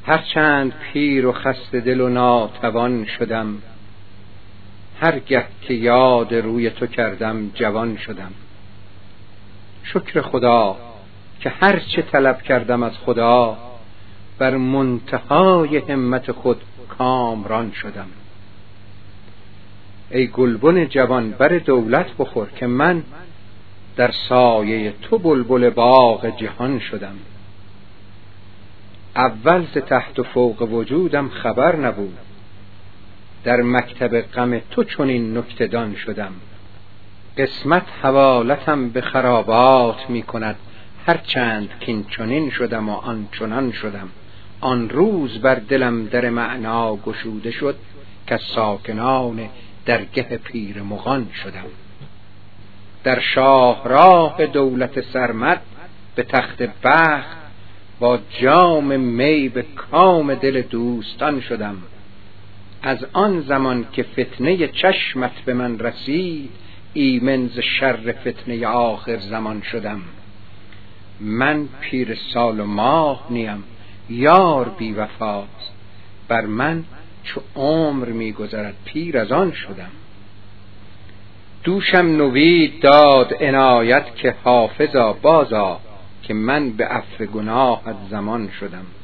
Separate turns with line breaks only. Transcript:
هرچند پیر و خسته دل و ناتوان شدم، هرگه که یاد روی تو کردم جوان شدم. شکر خدا که هر چه طلب کردم از خدا، بر منتهای همت خود کامران شدم. ای گلبن جوان بر دولت بخور، که من در سایه تو بلبل باغ جهان شدم. اول ز تحت و فوق وجودم خبر نبود، در مکتب غم تو چنین نکته دان شدم. قسمت حوالتم به خرابات می کند، هرچند کین چنین شدم و آن چنان شدم. آن روز بر دلم در معنا گشوده شد، که ساکنان درگه پیر مغان شدم. در شاهراه دولت سرمد به تخت بخت، با جام می به کام دل دوستان شدم. از آن زمان که فتنه چشمت به من رسید، ایمن ز شر فتنه آخر زمان شدم. من پیر سال و ماه نیم، یار بی وفاست، بر من چو عمر می گذرد پیر از آن شدم. دوشم نوید داد عنایت، که حافظا بازا، که من به عفو گناهت ضمان شدم.